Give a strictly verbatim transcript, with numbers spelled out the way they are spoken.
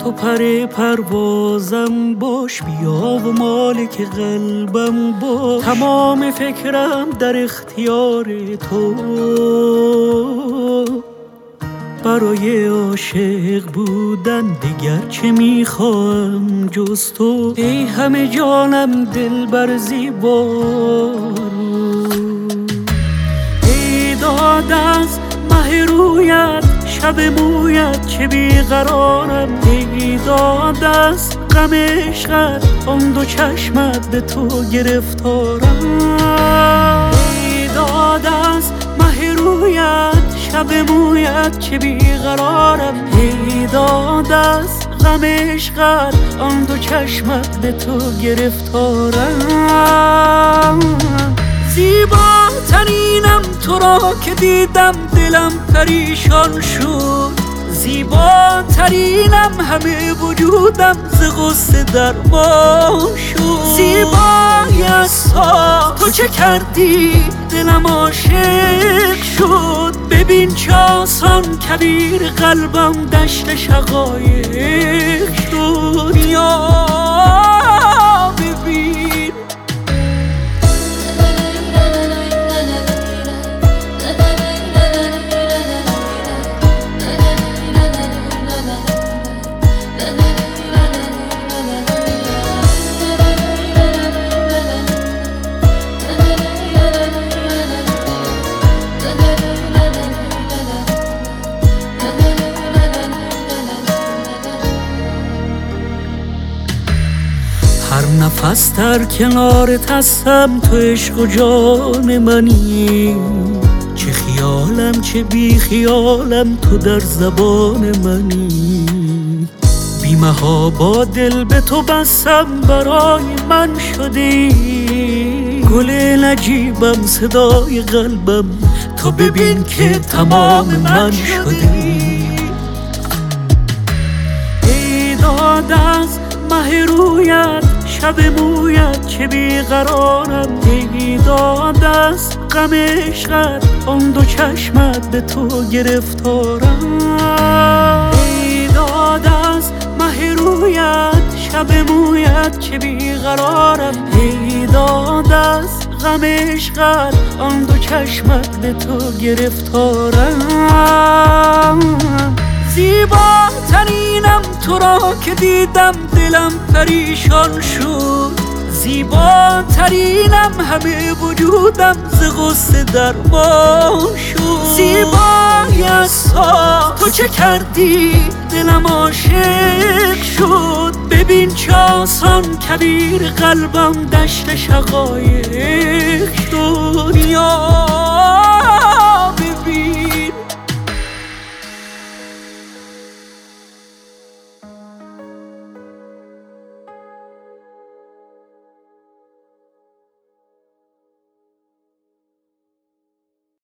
تو پر پروازم باش، بیا و مالک قلبم باش. تمام فکرم در اختیار تو، برای عاشق بودن دیگر چه میخواهم جز تو. ای همه جانم دلبر زیبارو، ای داد از مه رویت شب مویت چه بیقرارم. ای داد از غم عشقت آن دو چشمت به تو گرفتارم. ای داد از مه رویت شب مویت چه بیقرارم. ای داد از غم عشقت آن دو چشمت به تو گرفتارم. زیباترینم تو را که دیدم دلم پریشان شد. زیباترینم همه وجودم ز غصه درمان شد. زیبایی از تو چه کردی دلم عاشق شد. ببین چه آسان کبیر قلبم دشت شقایق شد. یا ببین هر نفس در کنارت هستم، تو عشق و جان منی. چه خیالم چه بی خیالم تو در زبان منی. بی محابا دل به تو بستم برای من شدی. گل نجیبم صدای قلبم تو ببین که تمام من شدی. ای داد از مه رویت شب مویت چه بیقرارم. ای داد از غم عشقت آن دو چشمت به تو گرفتارم. ای داد از مه رویت شب مویت چه بیقرارم. ای داد از غم عشقت آن دو چشمت به تو گرفتارم. زیباترینم تو را که دیدم دلم پریشان شد. زیباترینم همه وجودم ز غصه درمان شد. زیبایی از تو چه کردی دلم عاشق شد. ببین چه آسان کبیر قلبم دشت شقایق شد. یا